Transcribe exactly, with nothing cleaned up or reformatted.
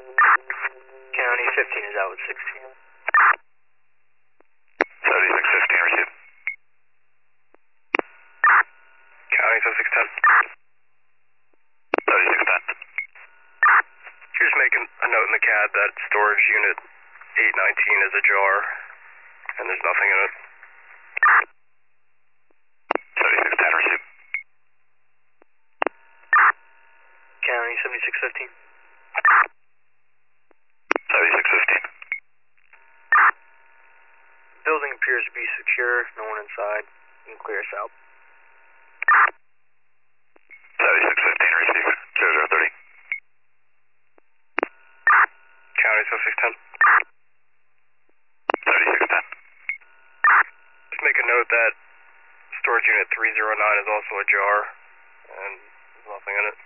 County fifteen is out with sixteen. seventy-six fifteen, receive. County seventy-six ten. seventy-six ten. You're just making a note in the C A D that storage unit eight nineteen is ajar, and there's nothing in it. seventy-six ten, receive. County seventy-six fifteen. seventy-six fifteen. Building appears to be secure, no one inside. You can clear us out. seventy-six fifteen, receive. zero zero thirty. County seventy-six ten. seventy-six ten. Just make a note that storage unit three zero nine is also ajar, and there's nothing in it.